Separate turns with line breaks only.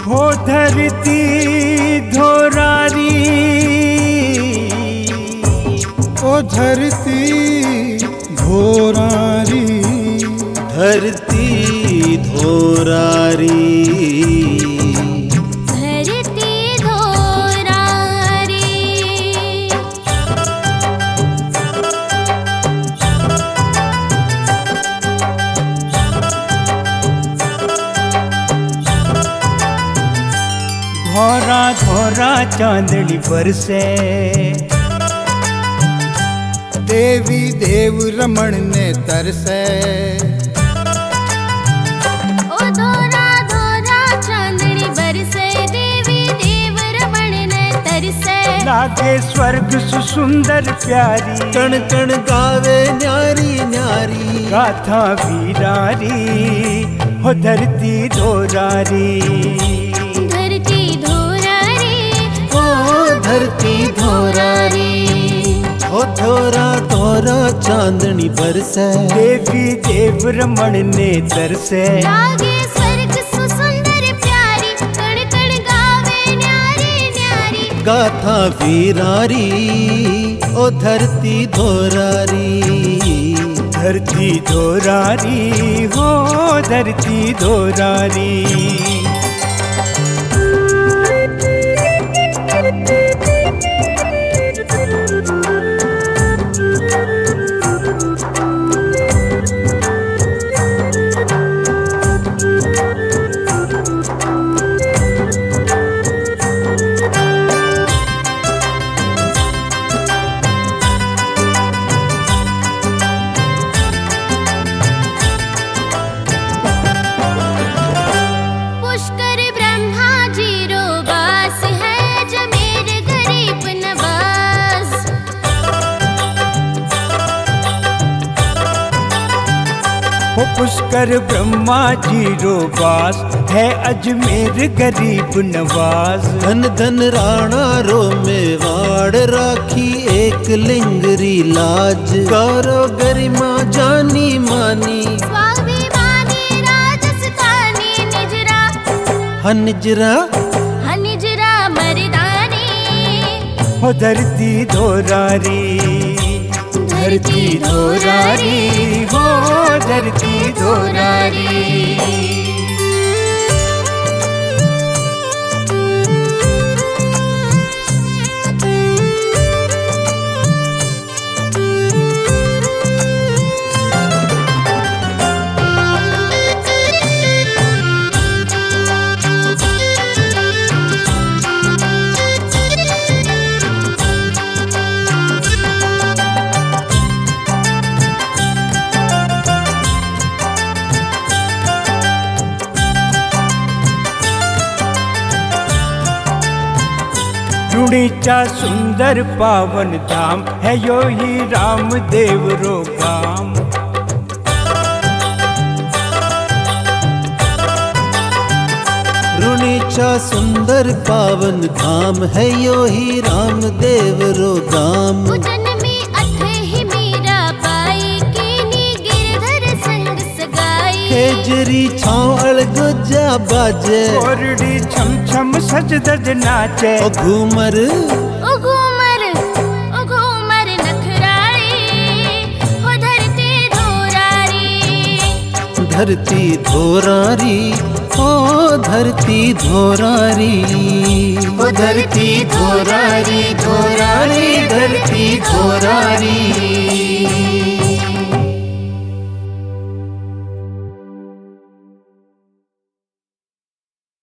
हो धरती धोरारी,
ओ धरती धोरारी,
धरती धोरारी,
धरती धोरारी।
धोरा धोरा चांदनी बरसे,
देवी देव रमण ने तरसे।
ओ धोरा धोरा चांदनी बरसे, देवी देव रमण ने तरसे।
लागे स्वर्ग सुंदर प्यारी,
कण कण गावे न्यारी न्यारी,
गाथा वीरारी, हो धरती धोरारी,
धरती धोरारी,
ओ धरती धोरारी। ओ धोरा धोरा चांदनी बरसे,
देवी देव रमण ने तरसे।
लागे स्वर्ग सुंदर प्यारी, कण कण गावे न्यारी न्यारी,
गाथा वीरारी, ओ धरती धोरारी,
धरती धोरारी, हो धरती धोरारी।
पुष्कर ब्रह्मा जी रो वास है, जमेर गरीब नवाज।
हो पुष्कर ब्रह्मा जी रो वास है, अजमेर गरीब नवाज।
धन धन राणा रो मेवाड़, राखी एक लिंगरी लाज। गौरव गरिमा जानी मानी,
स्वाभिमानी राजस्थानी निजरा,
हनिजरा
हनिजरा मर्दानी।
हो धरती धोरारी, धरती धोरारी, हो धरती धोरारी। रुणीचा सुंदर पावन धाम है, यो ही रामदेव रो गाम।
रुणीचा सुंदर पावन धाम है, यो ही रामदेव रो गाम।
उजन में अथे ही मीरा पाई, कीनी गिरधर संग सगाई।
खेजरी छाँव अलगुजा बाजे,
कोरड़ी छम छम सज दज नाचे।
ओ घूमर
ओ घूमर नखरारी, हो धरती धोरारी,
धरती धोरारी, ओ धरती धोरारी, ओ धरती धोरारी, धोरारी धरती धोरारी।